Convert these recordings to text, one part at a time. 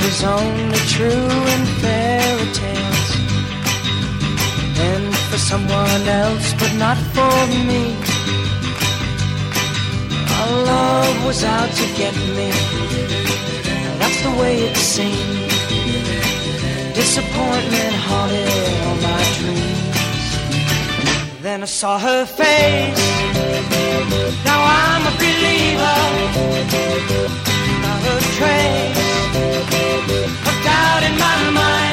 is only true in fairy tales, and for someone else, but not for me. Our love was out to get me, and that's the way it seemed. Disappointment haunted all my dreams. Then I saw her face. Now I'm a believer. Not a trace of doubt in my mind.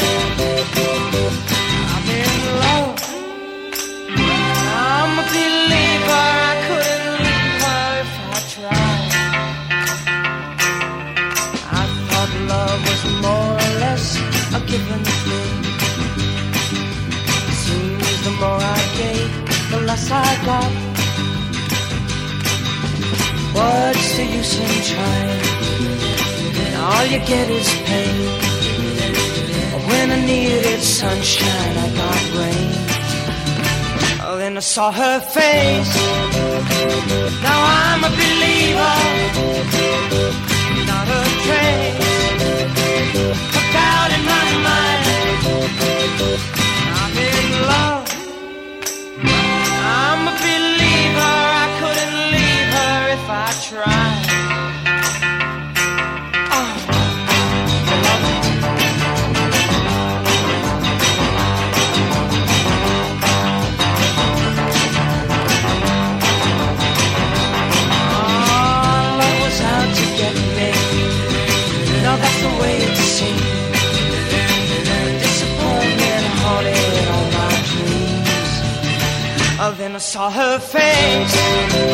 I'm in love. I'm a believer. I couldn't leave her if I tried. I thought love was more or less a given thing. Seems the more I gave, the less I got. What's the use in trying? All you get is pain. When I needed sunshine, I got rain. Oh, then I saw her face. Now I'm a believer. Not a trace of doubt in my mind. I'm in love. I'm a believer. I couldn't leave her if I tried. That's the way it seemed. Disappointment haunted all my dreams. Oh, then I saw her face.